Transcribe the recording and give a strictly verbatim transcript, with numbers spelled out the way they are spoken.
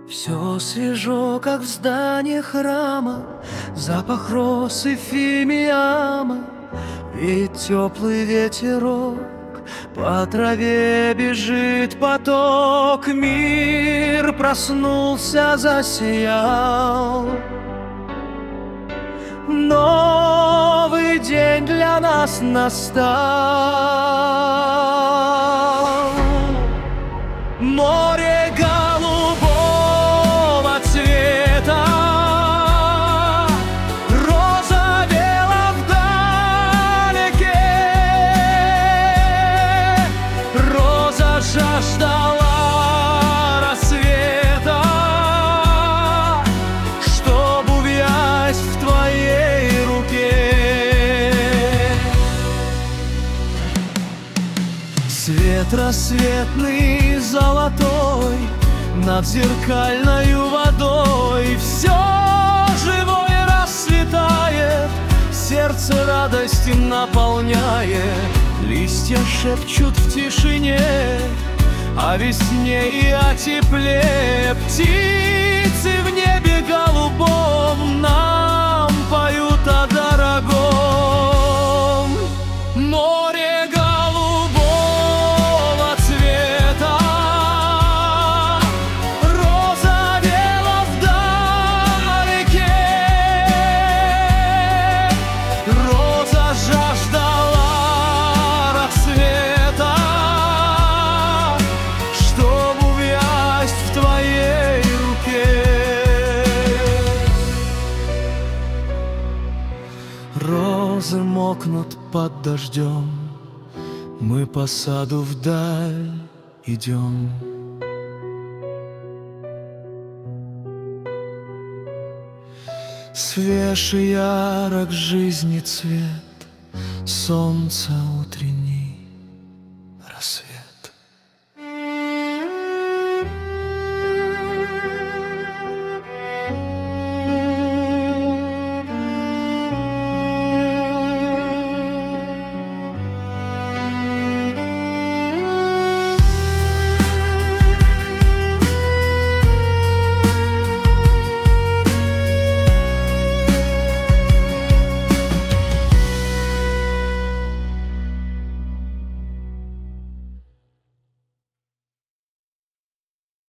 Все свежо, как в здании храма, запах роз и фимиама. Ведь теплый ветерок, по траве бежит поток. Мир проснулся, засиял. Новый день для нас настал. Море голубого цвета, роза вела вдалеке, роза жаждала рассвета, чтоб увясть в твоей руке. Свет рассветный золотой над зеркальною водой, все живое расцветает, сердце радости наполняет. Листья шепчут в тишине о весне и о тепле. Птицы в небе голубом нам поют о дорогом. Море голубого цвета, роза вела вдалеке, роза жаждала рассвета, чтоб увясть в твоей руке. Розы мокнут под дождем, мы по саду вдаль идем. Свеж и ярок жизни цвет, солнца утренний рассвет.